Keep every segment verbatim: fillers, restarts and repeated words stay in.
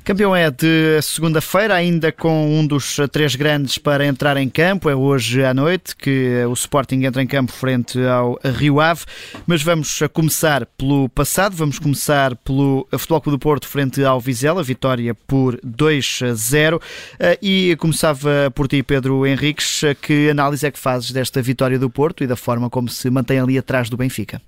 Campeão é de segunda-feira, ainda com um dos três grandes para entrar em campo. É hoje à noite que o Sporting entra em campo frente ao Rio Ave. Mas vamos começar pelo passado. Vamos começar pelo Futebol Clube do Porto frente ao Vizela. Vitória por dois a zero. E começava por ti, Pedro Henriques. Que análise é que fazes desta vitória do Porto e da forma como se mantém ali atrás do Benfica?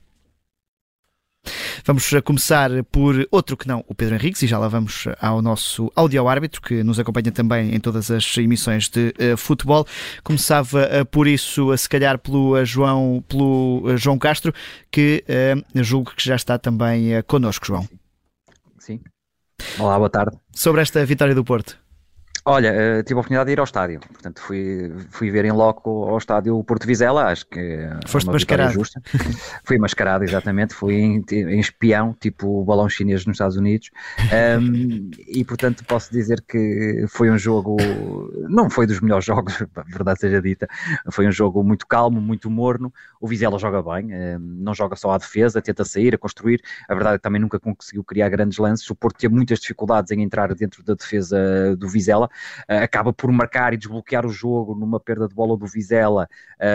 Vamos começar por outro que não o Pedro Henriques, e já lá vamos ao nosso áudio-árbitro, que nos acompanha também em todas as emissões de uh, futebol. Começava uh, por isso, uh, se calhar pelo, uh, João, pelo uh, João Castro, que uh, julgo que já está também uh, connosco, João. Sim. Olá, boa tarde. Sobre esta vitória do Porto. Olha, uh, tive a oportunidade de ir ao estádio, portanto fui, fui ver em loco ao estádio Porto Vizela, acho que foste é uma mascarado. Justa. Fui mascarado, exatamente, fui em, em espião, tipo o balão chinês nos Estados Unidos, um, e portanto posso dizer que foi um jogo, não foi dos melhores jogos, a verdade seja dita, foi um jogo muito calmo, muito morno. O Vizela joga bem, um, não joga só à defesa, tenta sair, a construir, a verdade é que também nunca conseguiu criar grandes lances. O Porto teve muitas dificuldades em entrar dentro da defesa do Vizela. Uh, acaba por marcar e desbloquear o jogo numa perda de bola do Vizela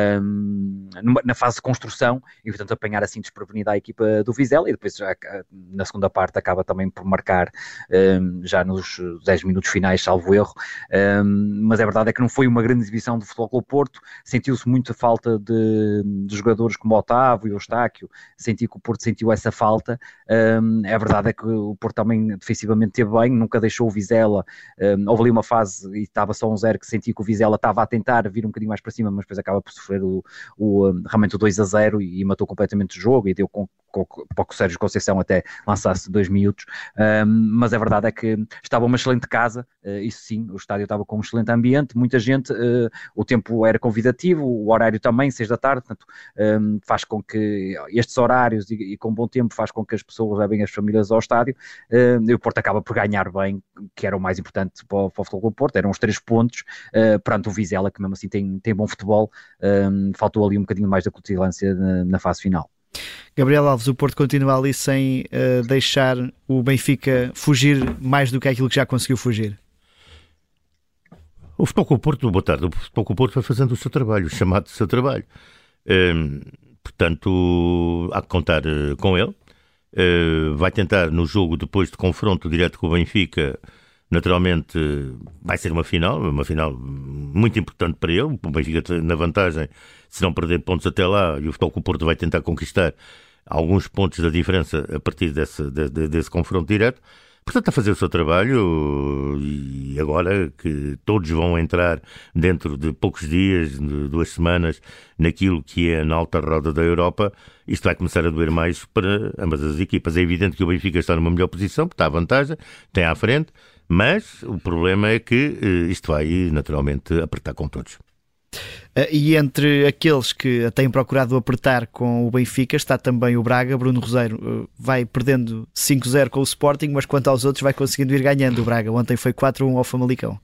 um, numa, na fase de construção, e portanto apanhar assim desprevenida a equipa do Vizela, e depois já, na segunda parte acaba também por marcar um, já nos dez minutos finais, salvo erro, um, mas a verdade é que não foi uma grande exibição do Futebol Clube Porto. Sentiu-se muita falta de, de jogadores como o Otávio e o Eustáquio, senti que o Porto sentiu essa falta. Um, a verdade é que o Porto também defensivamente teve bem, nunca deixou o Vizela, um, houve ali uma fase e estava só um zero que senti que o Vizela estava a tentar vir um bocadinho mais para cima, mas depois acaba por sofrer o, o, realmente o dois a zero e, e matou completamente o jogo, e deu com, com, para o Sérgio Conceição até lançasse dois minutos, um, mas a verdade é que estava uma excelente casa, uh, isso sim, o estádio estava com um excelente ambiente, muita gente, uh, o tempo era convidativo, o horário também, seis da tarde, portanto um, faz com que estes horários e, e com bom tempo faz com que as pessoas levem as famílias ao estádio, uh, e o Porto acaba por ganhar bem, que era o mais importante para o, para o Futebol Clube Porto. Eram os três pontos uh, perante o Vizela, que mesmo assim tem, tem bom futebol. Um, faltou ali um bocadinho mais da cutilância na, na fase final. Gabriel Alves, o Porto continua ali sem uh, deixar o Benfica fugir mais do que aquilo que já conseguiu fugir. O Futebol Clube Porto, boa tarde, o Futebol Clube Porto vai fazendo o seu trabalho, o chamado seu trabalho. Um, portanto, há que contar uh, com ele. Uh, vai tentar no jogo, depois de confronto direto com o Benfica, naturalmente vai ser uma final, uma final muito importante para ele. O Benfica na vantagem, se não perder pontos até lá, e o Futebol Clube Porto vai tentar conquistar alguns pontos da diferença a partir desse, de, de, desse confronto direto. Portanto, a fazer o seu trabalho, e agora que todos vão entrar dentro de poucos dias, de duas semanas, naquilo que é na alta roda da Europa, isto vai começar a doer mais para ambas as equipas. É evidente que o Benfica está numa melhor posição, porque está à vantagem, tem à frente, mas o problema é que uh, isto vai naturalmente apertar com todos. Uh, e entre aqueles que têm procurado apertar com o Benfica está também o Braga. Bruno Roseiro uh, vai perdendo cinco a zero com o Sporting, mas quanto aos outros vai conseguindo ir ganhando. O Braga ontem foi quatro a um ao Famalicão.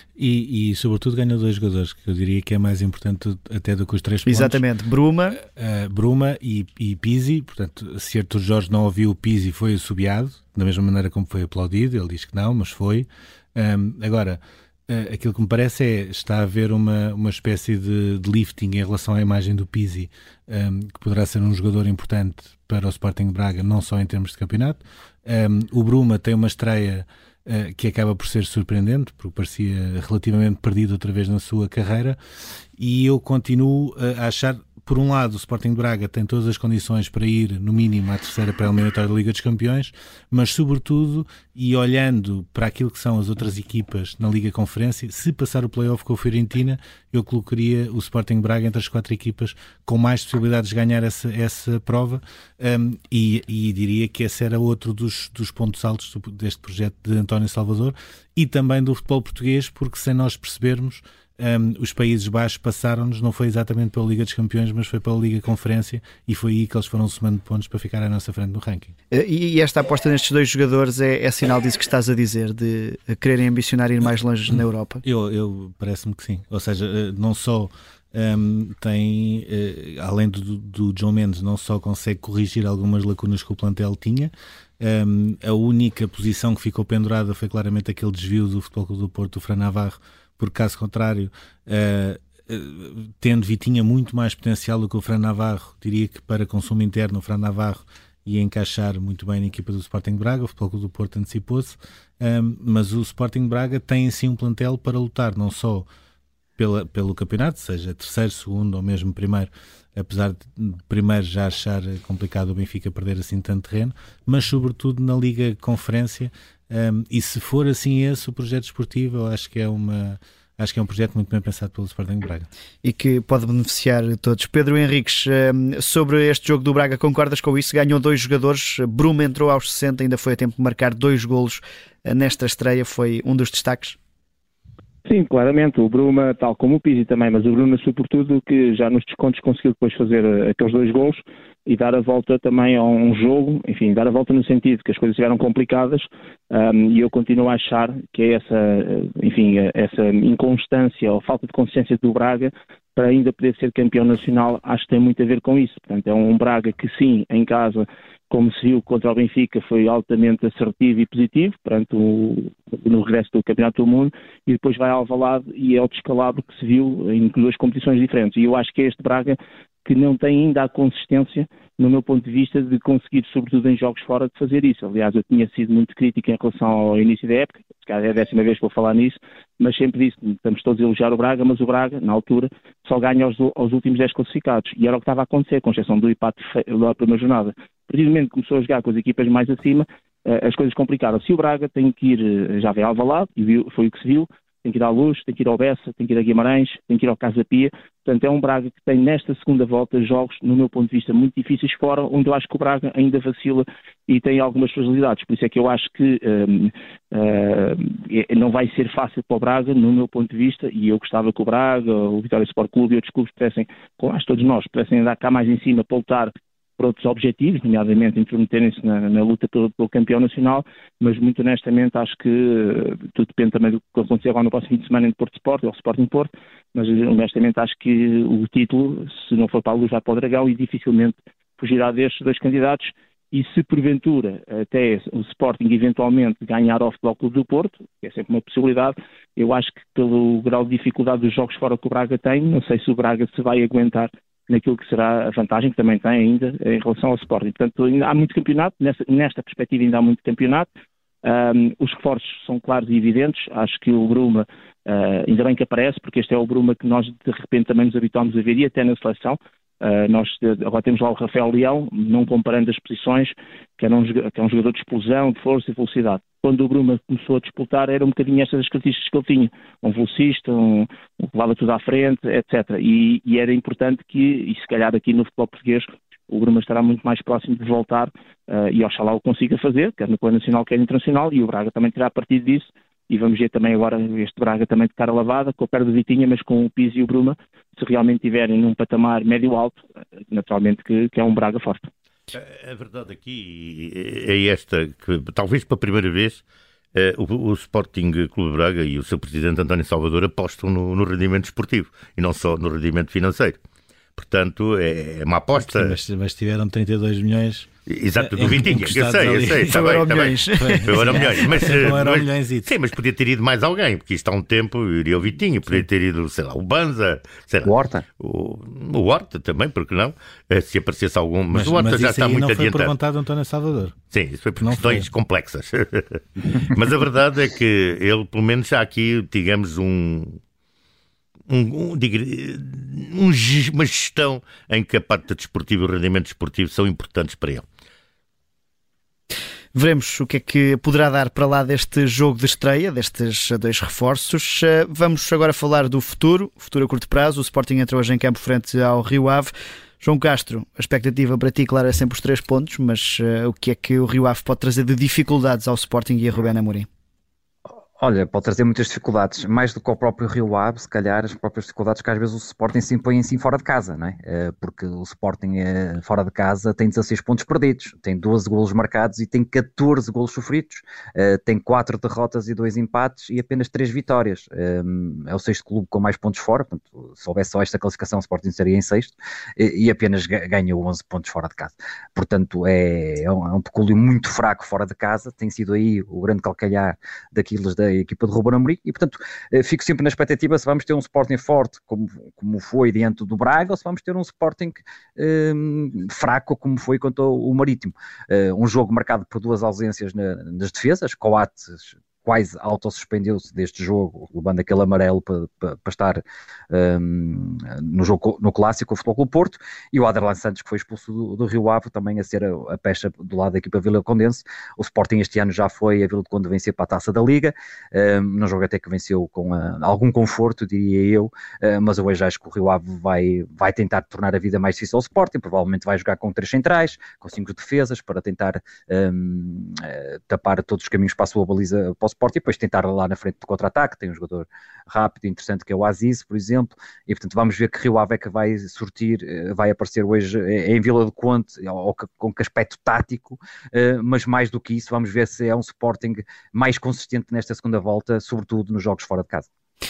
E, e sobretudo ganhou dois jogadores, que eu diria que é mais importante até do que os três pontos. Exatamente, Bruma, uh, Bruma e, e Pizzi. Portanto, se Artur Jorge não ouviu o Pizzi, foi assobiado, da mesma maneira como foi aplaudido. Ele diz que não, mas foi. Um, agora, uh, aquilo que me parece é está a haver uma, uma espécie de, de lifting em relação à imagem do Pizzi, um, que poderá ser um jogador importante para o Sporting de Braga, não só em termos de campeonato. Um, o Bruma tem uma estreia Uh, que acaba por ser surpreendente, porque parecia relativamente perdido outra vez na sua carreira, e eu continuo uh, a achar, por um lado, o Sporting de Braga tem todas as condições para ir, no mínimo, à terceira pré-eliminatória da Liga dos Campeões, mas, sobretudo, e olhando para aquilo que são as outras equipas na Liga Conferência, se passar o play-off com a Fiorentina, eu colocaria o Sporting de Braga entre as quatro equipas com mais possibilidades de ganhar essa, essa prova, um, e, e diria que esse era outro dos, dos pontos altos deste projeto de António Salvador, e também do futebol português, porque sem nós percebermos, Um, os Países Baixos passaram-nos, não foi exatamente pela Liga dos Campeões, mas foi pela Liga Conferência, e foi aí que eles foram somando pontos para ficar à nossa frente no ranking. E esta aposta nestes dois jogadores é, é sinal disso que estás a dizer, de quererem ambicionar ir mais longe na Europa? Eu, eu parece-me que sim, ou seja, não só um, tem, uh, além do, do João Mendes, não só consegue corrigir algumas lacunas que o plantel tinha, um, a única posição que ficou pendurada foi claramente aquele desvio do Futebol Clube do Porto, do Fran Navarro, por caso contrário, uh, uh, tendo Vitinha muito mais potencial do que o Fran Navarro, diria que para consumo interno o Fran Navarro ia encaixar muito bem na equipa do Sporting Braga. O Futebol Clube do Porto antecipou-se, um, mas o Sporting Braga tem sim um plantel para lutar não só pela, pelo campeonato, seja terceiro, segundo ou mesmo primeiro, apesar de primeiro já achar complicado o Benfica perder assim tanto terreno, mas sobretudo na Liga Conferência, um, e se for assim esse o projeto esportivo, eu acho que é uma... Acho que é um projeto muito bem pensado pelo Sporting Braga. E que pode beneficiar todos. Pedro Henriques, sobre este jogo do Braga, concordas com isso? Ganhou dois jogadores, Bruma entrou aos sessenta, ainda foi a tempo de marcar dois golos nesta estreia, foi um dos destaques? Sim, claramente, o Bruma, tal como o Pizzi também, mas o Bruma sobretudo, que já nos descontos conseguiu depois fazer aqueles dois golos e dar a volta também a um jogo, enfim, dar a volta no sentido que as coisas estiveram complicadas, um, e eu continuo a achar que é essa, enfim, essa inconstância ou falta de consciência do Braga para ainda poder ser campeão nacional, acho que tem muito a ver com isso. Portanto, é um Braga que sim, em casa, como se viu contra o Benfica, foi altamente assertivo e positivo perante o, no regresso do Campeonato do Mundo, e depois vai ao Alvalade e é o descalabro que se viu em duas competições diferentes. E eu acho que é este Braga que não tem ainda a consistência, no meu ponto de vista, de conseguir, sobretudo em jogos fora, de fazer isso. Aliás, eu tinha sido muito crítico em relação ao início da época, se calhar é a décima vez que vou falar nisso, mas sempre disse, estamos todos a elogiar o Braga, mas o Braga, na altura, só ganha aos, aos últimos dez classificados. E era o que estava a acontecer, com exceção do empate da primeira jornada. A partir do momento que começou a jogar com as equipas mais acima, as coisas complicaram. Se o Braga tem que ir, já veio ao Alvalade, e foi o que se viu, tem que ir à Luz, tem que ir ao Bessa, tem que ir a Guimarães, tem que ir ao Casa Pia. Portanto, é um Braga que tem nesta segunda volta jogos, no meu ponto de vista, muito difíceis fora, onde eu acho que o Braga ainda vacila e tem algumas fragilidades. Por isso é que eu acho que um, uh, não vai ser fácil para o Braga, no meu ponto de vista, e eu gostava que o Braga, o Vitória Sport Clube e outros clubes pudessem, como acho todos nós, pudessem andar cá mais em cima para lutar por outros objetivos, nomeadamente intrometerem-se na, na luta pelo, pelo campeão nacional, mas muito honestamente acho que uh, tudo depende também do que acontecer agora no próximo fim de semana em Porto Sport, ou Sporting Porto, mas honestamente acho que o título, se não for para a Luz, vai para o Dragão e dificilmente fugirá destes dois candidatos. E se porventura até o Sporting eventualmente ganhar ao Futebol Clube do Porto, que é sempre uma possibilidade, eu acho que pelo grau de dificuldade dos jogos fora que o Braga tem, não sei se o Braga se vai aguentar naquilo que será a vantagem que também tem ainda em relação ao Sporting. Portanto, ainda há muito campeonato, nessa, nesta perspectiva ainda há muito campeonato. Um, os reforços são claros e evidentes. Acho que o Bruma, uh, ainda bem que aparece, porque este é o Bruma que nós de repente também nos habituámos a ver, e até na seleção. Uh, nós agora temos lá o Rafael Leão, não comparando as posições, que, era um, que é um jogador de explosão, de força e velocidade. Quando o Bruma começou a disputar, era um bocadinho estas as características que ele tinha. Um velocista, um, um que levava tudo à frente, etcétera. E, e era importante que, e se calhar aqui no futebol português, o Bruma estará muito mais próximo de voltar, uh, e oxalá o consiga fazer, quer no plano nacional, quer internacional, e o Braga também terá partido disso. E vamos ver também agora este Braga também de cara lavada, com a perda do Vitinha, mas com o Pizzi e o Bruma, se realmente estiverem num patamar médio-alto, naturalmente que, que é um Braga forte. A, a verdade aqui é esta, que talvez pela primeira vez eh, o, o Sporting Clube Braga e o seu presidente António Salvador apostam no, no rendimento esportivo e não só no rendimento financeiro. Portanto, é, é uma aposta. Sim, mas, mas tiveram trinta e dois milhões. Exato, do Vitinha, eu sei, eu sei, está bem, está bem. Foi euro milhões. Mas, mas, sim, mas podia ter ido mais alguém, porque isto há um tempo iria o Vitinha, podia ter ido, sei lá, o Banza, sei lá, o Horta. O, o Horta também, porque não? Se aparecesse algum, mas, mas o Horta mas já está muito adiantado. Mas não foi por vontade de António Salvador. Sim, isso foi por não questões foi. complexas. Mas a verdade é que ele, pelo menos já aqui, digamos, um... Um, um, um, uma gestão em que a parte desportiva e o rendimento desportivo são importantes para ele. Veremos o que é que poderá dar para lá deste jogo de estreia, destes dois reforços. Vamos agora falar do futuro, futuro a curto prazo. O Sporting entra hoje em campo frente ao Rio Ave. João Castro, a expectativa para ti, claro, é sempre os três pontos, mas uh, o que é que o Rio Ave pode trazer de dificuldades ao Sporting e a Rubén Amorim? Olha, pode trazer muitas dificuldades, mais do que o próprio Rio Ave, se calhar as próprias dificuldades que às vezes o Sporting se impõe assim fora de casa, não é? Porque o Sporting fora de casa tem dezasseis pontos perdidos, tem doze golos marcados e tem catorze golos sofridos, tem quatro derrotas e dois empates e apenas três vitórias. É o sexto clube com mais pontos fora, portanto, se houvesse só esta classificação o Sporting estaria em sexto e apenas ganha onze pontos fora de casa. Portanto, é, é um, é um pecúlio muito fraco fora de casa, tem sido aí o grande calcalhar daquilo da equipa de Ruben Amorim e, portanto, fico sempre na expectativa se vamos ter um Sporting forte como, como foi diante do Braga ou se vamos ter um Sporting um, fraco como foi contra o, o Marítimo. Uh, um jogo marcado por duas ausências na, nas defesas, Coates quase autossuspendeu-se deste jogo, levando aquele amarelo para, para, para estar um, no jogo no clássico, o Futebol Clube Porto, e o Aderlan Santos, que foi expulso do, do Rio Ave, também a ser a, a pecha do lado da equipa Vila Condense. O Sporting este ano já foi a Vila de Conde vencer para a Taça da Liga, um, num jogo até que venceu com a, algum conforto, diria eu, uh, mas eu hoje acho que o Rio Ave vai, vai tentar tornar a vida mais difícil ao Sporting, provavelmente vai jogar com três centrais, com cinco defesas, para tentar um, uh, tapar todos os caminhos para a sua baliza, para o Sporting, e depois tentar lá na frente do contra-ataque. Tem um jogador rápido e interessante que é o Aziz, por exemplo, e portanto vamos ver que Rio Ave é que vai sortir, vai aparecer hoje em Vila do Conde, com que aspecto tático, mas mais do que isso vamos ver se é um Sporting mais consistente nesta segunda volta, sobretudo nos jogos fora de casa.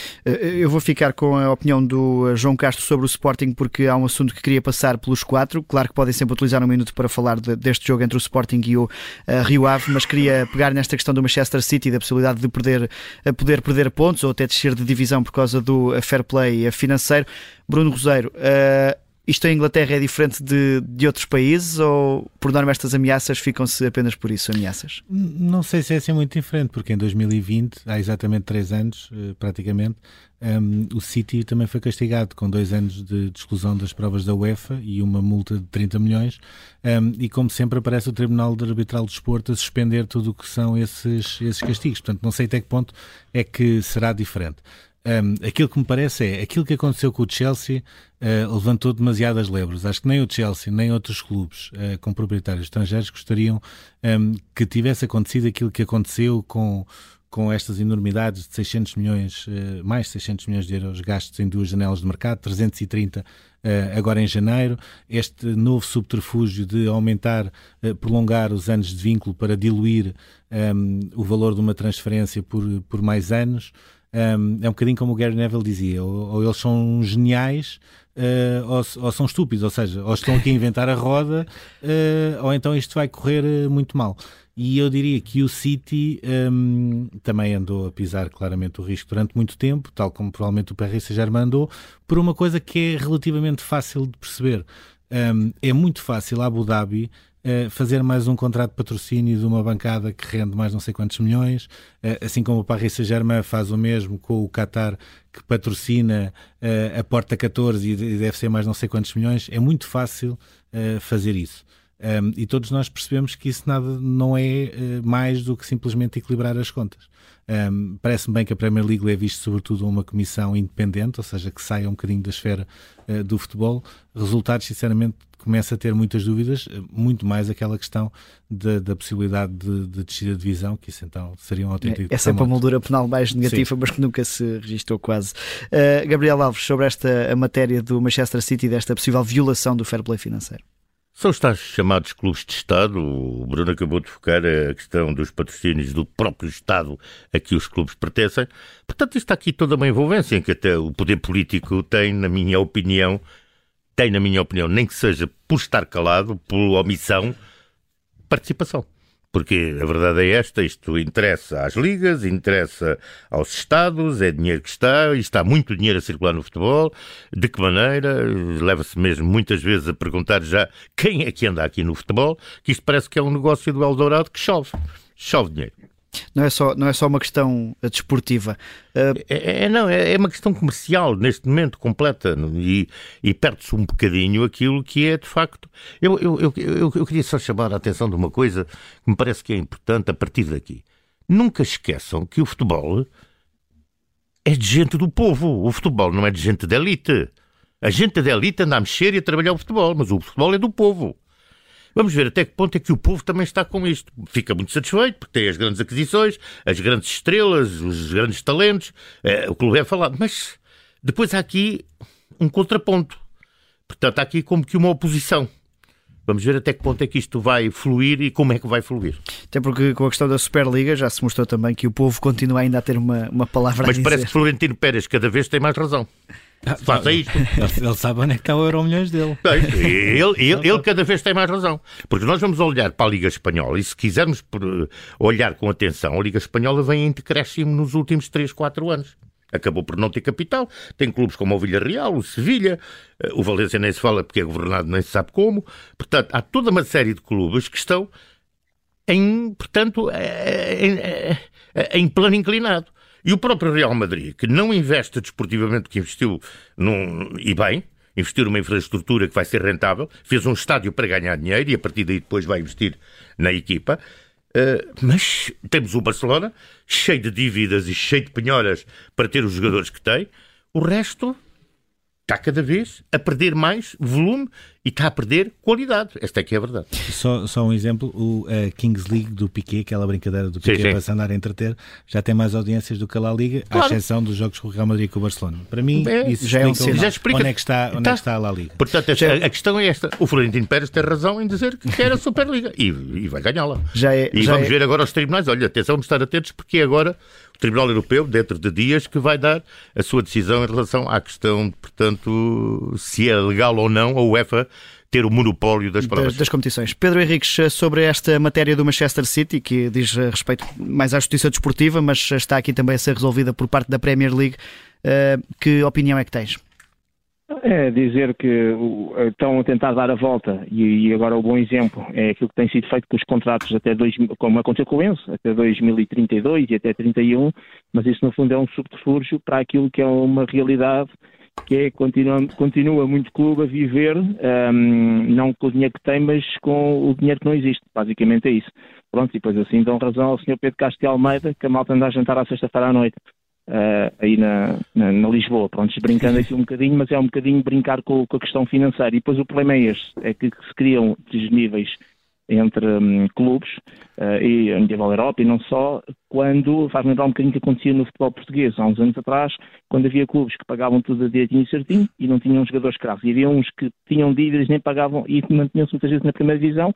Eu vou ficar com a opinião do João Castro sobre o Sporting, porque há um assunto que queria passar pelos quatro. Claro que podem sempre utilizar um minuto para falar de, deste jogo entre o Sporting e o uh, Rio Ave, mas queria pegar nesta questão do Manchester City, da possibilidade de perder, poder perder pontos ou até descer de divisão por causa do fair play financeiro. Bruno Roseiro, uh, isto em Inglaterra é diferente de, de outros países ou, por norma, estas ameaças ficam-se apenas por isso, ameaças? Não sei se é assim muito diferente, porque em dois mil e vinte, há exatamente três anos, praticamente, um, o City também foi castigado com dois anos de, de exclusão das provas da UEFA e uma multa de trinta milhões, um, e como sempre aparece o Tribunal de Arbitral do Desporto a suspender tudo o que são esses, esses castigos. Portanto, não sei até que ponto é que será diferente. Um, aquilo que me parece é, aquilo que aconteceu com o Chelsea uh, levantou demasiadas lebres. Acho que nem o Chelsea, nem outros clubes uh, com proprietários estrangeiros gostariam um, que tivesse acontecido aquilo que aconteceu com, com estas enormidades de seiscentos milhões, uh, mais de seiscentos milhões de euros gastos em duas janelas de mercado, trezentos e trinta uh, agora em janeiro, este novo subterfúgio de aumentar, uh, prolongar os anos de vínculo para diluir um, o valor de uma transferência por, por mais anos. Um, é um bocadinho como o Gary Neville dizia, ou, ou eles são geniais uh, ou, ou são estúpidos, ou seja, ou estão aqui a inventar a roda uh, ou então isto vai correr uh, muito mal. E eu diria que o City um, também andou a pisar claramente o risco durante muito tempo, tal como provavelmente o Paris Saint-Germain andou, por uma coisa que é relativamente fácil de perceber. Um, é muito fácil a Abu Dhabi Uh, fazer mais um contrato de patrocínio de uma bancada que rende mais não sei quantos milhões, uh, assim como o Paris Saint-Germain faz o mesmo com o Qatar, que patrocina uh, a Porta catorze e deve ser mais não sei quantos milhões. É muito fácil uh, fazer isso. Um, e todos nós percebemos que isso nada não é uh, mais do que simplesmente equilibrar as contas. Um, parece-me bem que a Premier League é visto sobretudo uma comissão independente, ou seja, que saia um bocadinho da esfera uh, do futebol. Resultados, sinceramente, começo a ter muitas dúvidas, muito mais aquela questão de, da possibilidade de, de descida de divisão, que isso então seria um autêntico... É, é sempre a moldura penal mais negativa, sim, mas que nunca se registrou quase. Uh, Gabriel Alves, sobre esta a matéria do Manchester City, desta possível violação do fair play financeiro. São os tais chamados clubes de Estado. O Bruno acabou de focar a questão dos patrocínios do próprio Estado a que os clubes pertencem. Portanto, está aqui toda uma envolvência em que até o poder político tem, na minha opinião, tem, na minha opinião, nem que seja por estar calado, por omissão, participação. Porque a verdade é esta, isto interessa às ligas, interessa aos Estados, é dinheiro que está, e está muito dinheiro a circular no futebol. De que maneira? Leva-se mesmo muitas vezes a perguntar já quem é que anda aqui no futebol, que isto parece que é um negócio do Eldorado que chove, chove dinheiro. Não é só, não é só uma questão desportiva. Uh... É, é, não, é uma questão comercial, neste momento, completa, e, e perde-se um bocadinho aquilo que é, de facto... Eu, eu, eu, eu, eu queria só chamar a atenção de uma coisa que me parece que é importante a partir daqui. Nunca esqueçam que o futebol é de gente do povo. O futebol não é de gente da elite. A gente da elite anda a mexer e a trabalhar o futebol, mas o futebol é do povo. Vamos ver até que ponto é que o povo também está com isto. Fica muito satisfeito porque tem as grandes aquisições, as grandes estrelas, os grandes talentos, é, o clube é falado. Mas depois há aqui um contraponto. Portanto, há aqui como que uma oposição. Vamos ver até que ponto é que isto vai fluir e como é que vai fluir. Até porque com a questão da Superliga já se mostrou também que o povo continua ainda a ter uma, uma palavra Mas a dizer. Mas parece que Florentino Pérez cada vez tem mais razão. Ah, Faça isto. Ele, ele sabe onde é que está o Euro Milhões dele. Ele, ele, ele cada vez tem mais razão. Porque nós vamos olhar para a Liga Espanhola e se quisermos olhar com atenção, a Liga Espanhola vem em decréscimo nos últimos três, quatro anos. Acabou por não ter capital. Tem clubes como o Villarreal, o Sevilha, o Valência nem se fala porque é governado nem se sabe como. Portanto, há toda uma série de clubes que estão em, portanto, em, em plano inclinado. E o próprio Real Madrid, que não investe desportivamente, que investiu num, e bem, investiu numa infraestrutura que vai ser rentável, fez um estádio para ganhar dinheiro e a partir daí depois vai investir na equipa. Uh, mas temos o Barcelona cheio de dívidas e cheio de penhoras para ter os jogadores que tem. O resto está cada vez a perder mais volume e está a perder qualidade. Esta é que é a verdade. Só, só um exemplo, o a Kings League do Piqué, aquela brincadeira do Piqué sim, sim. para se andar a entreter, já tem mais audiências do que a La Liga, claro. À exceção dos jogos com o Real Madrid e com o Barcelona. Para mim, é, isso já, explica, é um já explica onde é que está, onde está, é que está a La Liga. Portanto, a, a questão é esta. O Florentino Pérez tem razão em dizer que quer a Superliga e, e vai ganhá-la. Já é, e já vamos é... ver agora os tribunais. Olha, atenção, vamos estar atentos porque é agora o Tribunal Europeu, dentro de dias, que vai dar a sua decisão em relação à questão, portanto, se é legal ou não a UEFA ter o monopólio das provas. Das, das competições. Pedro Henriques, sobre esta matéria do Manchester City, que diz respeito mais à justiça desportiva, mas está aqui também a ser resolvida por parte da Premier League, que opinião é que tens? É dizer que estão a tentar dar a volta e agora o bom exemplo é aquilo que tem sido feito com os contratos até dois, como aconteceu com o Enzo, até dois mil e trinta e dois e até trinta e um, mas isso no fundo é um subterfúgio para aquilo que é uma realidade, que é continua, continua muito clube a viver, um, não com o dinheiro que tem, mas com o dinheiro que não existe. Basicamente é isso. Pronto, e depois assim dão razão ao senhor Pedro Castro de Almeida, que a malta anda a jantar à sexta-feira à noite, uh, aí na, na, na Lisboa. Pronto, brincando aqui um bocadinho, mas é um bocadinho brincar com, com a questão financeira. E depois o problema é este, é que se criam desníveis entre um, clubes uh, e a nível da Europa e não só, quando faz lembrar um bocadinho o que acontecia no futebol português há uns anos atrás, quando havia clubes que pagavam tudo a direitinho e certinho e não tinham jogadores cravos, e havia uns que tinham dívidas, nem pagavam e mantinham-se muitas vezes na primeira divisão,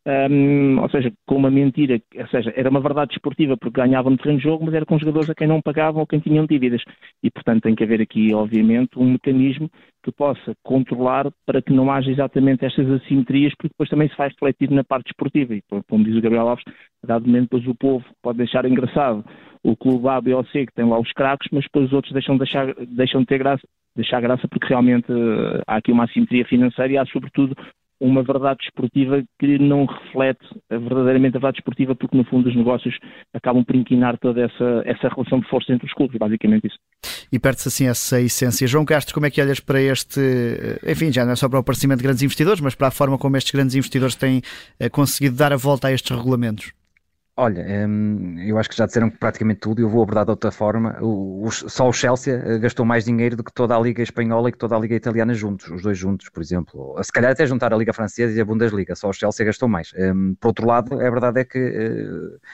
um, ou seja, com uma mentira, ou seja, era uma verdade desportiva porque ganhavam no terreno de jogo, mas era com jogadores a quem não pagavam ou quem tinham dívidas, e portanto tem que haver aqui obviamente um mecanismo que possa controlar para que não haja exatamente estas assimetrias, porque depois também se vai refletir na parte desportiva e, como diz o Gabriel Alves, a dado momento depois o povo pode deixar engraçado o clube A, B ou C que tem lá os craques, mas depois os outros deixam de, deixar, deixam de ter graça, deixar graça porque realmente uh, há aqui uma assimetria financeira e há sobretudo uma verdade desportiva que não reflete verdadeiramente a verdade desportiva, porque no fundo os negócios acabam por inquinar toda essa, essa relação de força entre os clubes, basicamente isso. E perde-se assim essa essência. João Castro, como é que olhas para este, enfim, já não é só para o aparecimento de grandes investidores, mas para a forma como estes grandes investidores têm conseguido dar a volta a estes regulamentos? Olha, eu acho que já disseram praticamente tudo e eu vou abordar de outra forma. O, o, só o Chelsea gastou mais dinheiro do que toda a Liga Espanhola e que toda a Liga Italiana juntos, os dois juntos, por exemplo. Se calhar até juntar a Liga Francesa e a Bundesliga, só o Chelsea gastou mais. Por outro lado, a verdade é que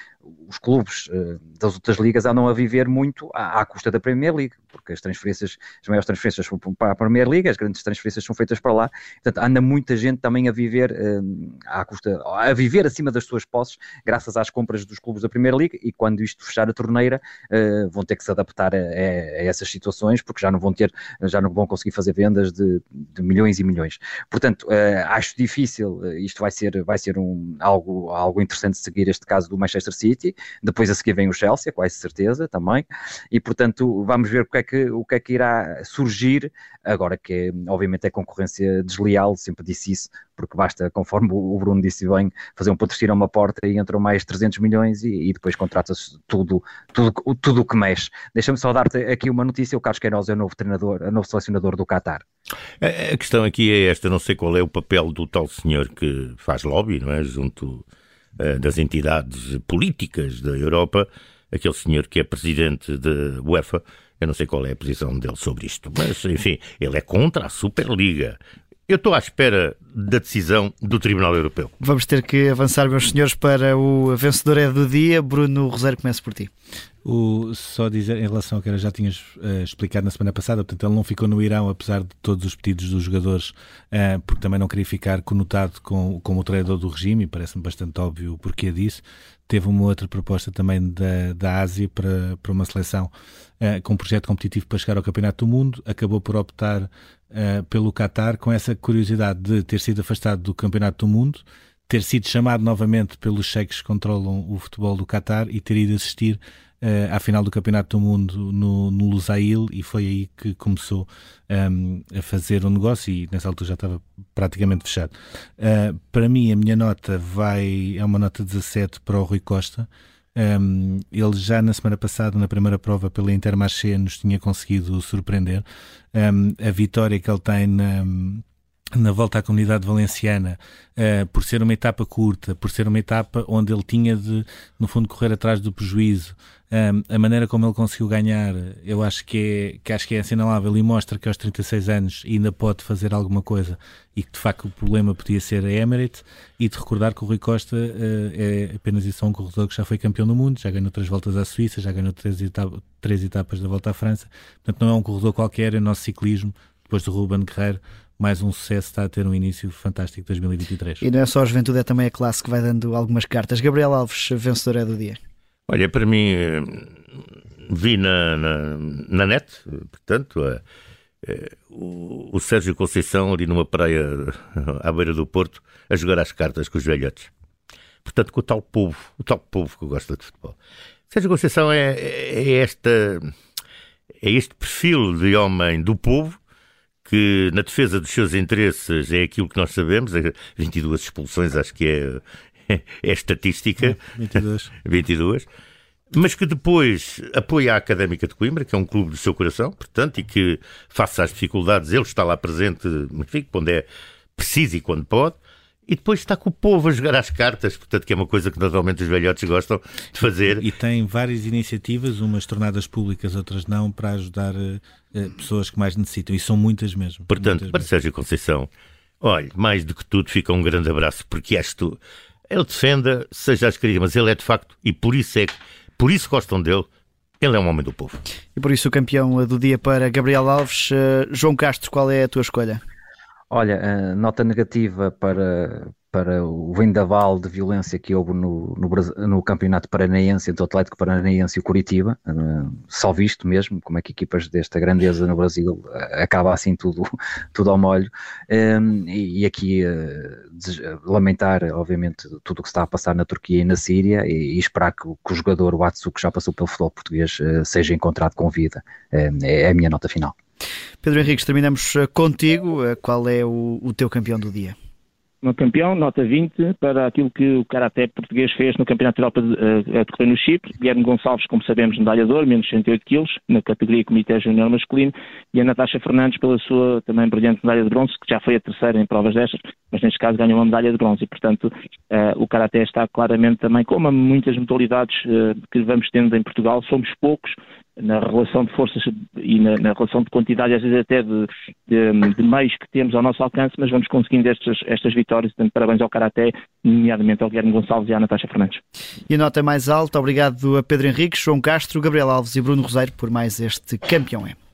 os clubes das outras ligas andam a viver muito à, à custa da Premier League, porque as transferências, as maiores transferências são para a Premier League, as grandes transferências são feitas para lá, portanto anda muita gente também a viver um, à custa, a viver acima das suas posses, graças às compras dos clubes da Premier League, e quando isto fechar a torneira uh, vão ter que se adaptar a, a, a essas situações, porque já não vão ter, já não vão conseguir fazer vendas de, de milhões e milhões. Portanto, uh, acho difícil, isto vai ser, vai ser um, algo, algo interessante de seguir este caso do Manchester City. Depois a seguir vem o Chelsea, quase certeza também, e portanto vamos ver o que é que, o que, é que irá surgir agora, que é, obviamente é concorrência desleal, sempre disse isso, porque basta, conforme o Bruno disse bem, fazer um patrocínio a uma porta e entram mais trezentos milhões e, e depois contrata-se tudo, tudo, tudo o que mexe. Deixa-me só dar-te aqui uma notícia: o Carlos Queiroz é o novo treinador, o novo selecionador do Qatar. A, a questão aqui é esta, não sei qual é o papel do tal senhor que faz lobby, não é, junto das entidades políticas da Europa, aquele senhor que é presidente da UEFA. Eu não sei qual é a posição dele sobre isto, mas enfim, ele é contra a Superliga. eu estou à espera da decisão do Tribunal Europeu. Vamos ter que avançar, meus senhores, para o vencedor é do dia. Bruno Rosário, começo por ti. O, só dizer, em relação ao que já tinhas uh, explicado na semana passada, portanto ele não ficou no Irão, apesar de todos os pedidos dos jogadores, uh, porque também não queria ficar conotado com, como o treinador do regime, e parece-me bastante óbvio o porquê disso. Teve uma outra proposta também da, da Ásia para, para uma seleção uh, com um projeto competitivo para chegar ao Campeonato do Mundo. Acabou por optar uh, pelo Qatar, com essa curiosidade de ter sido afastado do Campeonato do Mundo, ter sido chamado novamente pelos cheques que controlam o futebol do Qatar e ter ido assistir Uh, à final do Campeonato do Mundo no, no Lusail, e foi aí que começou um, a fazer um negócio, e nessa altura já estava praticamente fechado. Uh, para mim a minha nota vai, é uma nota dezassete para o Rui Costa. Um, ele já na semana passada, na primeira prova pela Intermarché, nos tinha conseguido surpreender. Um, a vitória que ele tem na... na volta à Comunidade Valenciana, uh, por ser uma etapa curta, por ser uma etapa onde ele tinha de, no fundo, correr atrás do prejuízo, um, a maneira como ele conseguiu ganhar, eu acho que é, que acho que é assinalável, e mostra que aos trinta e seis anos ainda pode fazer alguma coisa, e que de facto o problema podia ser a Emirates. E de recordar que o Rui Costa uh, é apenas isso, um corredor que já foi campeão do mundo, já ganhou três voltas à Suíça, já ganhou três, etapa, três etapas da Volta à França, portanto não é um corredor qualquer, é o nosso ciclismo, depois do Ruben Guerreiro. Mais um sucesso, está a ter um início fantástico de dois mil e vinte e três. E não é só a juventude, é também a classe que vai dando algumas cartas. Gabriel Alves, vencedor é do dia. Olha, para mim, vi na, na, na net, portanto, é, é, o, o Sérgio Conceição ali numa praia à beira do Porto a jogar às cartas com os velhotes. Portanto, com o tal povo, o tal povo que gosta de futebol. Sérgio Conceição é, é, esta, é este perfil de homem do povo, que na defesa dos seus interesses é aquilo que nós sabemos, vinte e duas expulsões, acho que é, é estatística, vinte e dois. vinte e dois, mas que depois apoia a Académica de Coimbra, que é um clube do seu coração, portanto, e que, face às dificuldades, ele está lá presente, enfim, quando é preciso e quando pode. E depois está com o povo a jogar às cartas, portanto, que é uma coisa que naturalmente os velhotes gostam de fazer. E tem várias iniciativas, umas tornadas públicas, outras não, para ajudar uh, pessoas que mais necessitam, e são muitas mesmo. Portanto, muitas para mesmo. Sérgio Conceição, olha, mais do que tudo, fica um grande abraço, porque és tu. Ele defenda, seja às queridas, mas ele é de facto, e por isso é que, por isso gostam dele, ele é um homem do povo. E por isso o campeão do dia para Gabriel Alves. Uh, João Castro, qual é a tua escolha? Olha, nota negativa para, para o vendaval de violência que houve no, no, no campeonato paranaense, entre o Atlético Paranaense e o Curitiba. Só visto mesmo como é que equipas desta grandeza no Brasil acaba assim tudo, tudo ao molho. E, e aqui lamentar, obviamente, tudo o que está a passar na Turquia e na Síria, e, e esperar que, que o jogador, o Atsu, que já passou pelo futebol português, seja encontrado com vida. É a minha nota final. Pedro Henriques, terminamos contigo. Qual é o, o teu campeão do dia? O campeão, nota vinte, para aquilo que o karaté português fez no Campeonato de Europa a decorrer no Chipre. Guilherme Gonçalves, como sabemos, medalha de ouro, menos cento e oito quilos, na categoria Comitê Júnior masculino, e a Natasha Fernandes pela sua também brilhante medalha de bronze, que já foi a terceira em provas destas, mas neste caso ganhou uma medalha de bronze, e portanto uh, o karaté está claramente também, como muitas modalidades uh, que vamos tendo em Portugal, somos poucos na relação de forças e na, na relação de quantidade, às vezes até de, de, de meios que temos ao nosso alcance, mas vamos conseguindo estas, estas vitórias. Portanto, parabéns ao karaté, nomeadamente ao Guilherme Gonçalves e à Natasha Fernandes. E a nota mais alta, obrigado a Pedro Henriques, João Castro, Gabriel Alves e Bruno Rosário por mais este Campeão é.